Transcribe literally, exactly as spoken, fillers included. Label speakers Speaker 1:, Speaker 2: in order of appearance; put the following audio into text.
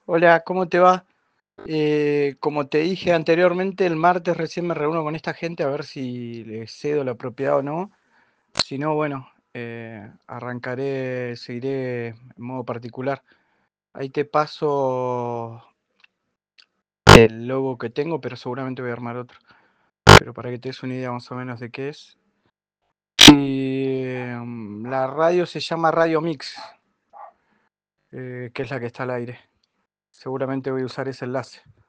Speaker 1: Hola, ¿cómo te va? Eh, como te dije anteriormente, el martes recién me reúno con esta gente a ver si le cedo la propiedad o no. Si no, bueno, eh, arrancaré, seguiré en modo particular. Ahí te paso el logo que tengo, pero seguramente voy a armar otro. Pero para que te des una idea más o menos de qué es. Y mm, la radio se llama Radio Mix, eh, que es la que está al aire. Seguramente voy a usar ese enlace.